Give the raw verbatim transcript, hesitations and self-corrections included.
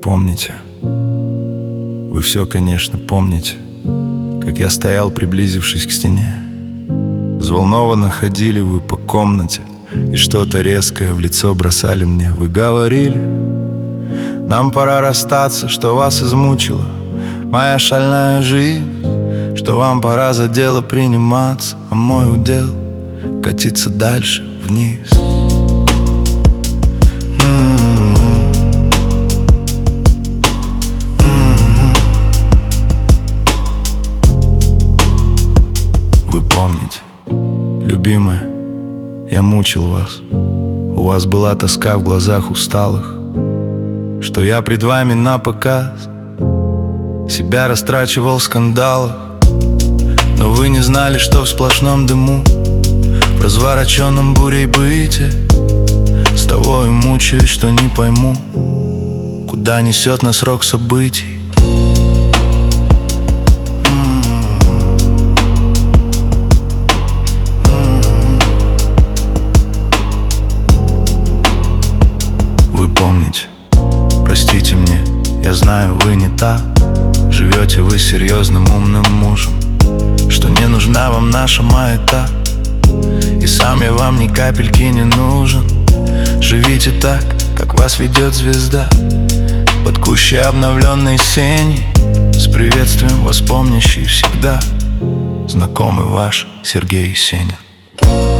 помните, вы все, конечно, помните, как я стоял, приблизившись к стене. Взволнованно ходили вы по комнате и что-то резкое в лицо бросали мне. Вы говорили: нам пора расстаться, что вас измучила моя шальная жизнь, что вам пора за дело приниматься, а мой удел — катиться дальше вниз. Вы помните, любимая, я мучил вас. У вас была тоска в глазах усталых, что я пред вами напоказ себя растрачивал в скандалах. Но вы не знали, что в сплошном дыму, в развороченном бурей быте, с того и мучаюсь, что не пойму, куда несет нас рок событий. Вы помните, простите мне, я знаю, вы не та. Живете вы серьезным умным мужем, что не нужна вам наша маята, и сам я вам ни капельки не нужен. Живите так, как вас ведет звезда, под кущей обновленной сени, с приветствием вас помнящий всегда знакомый ваш Сергей Есенин.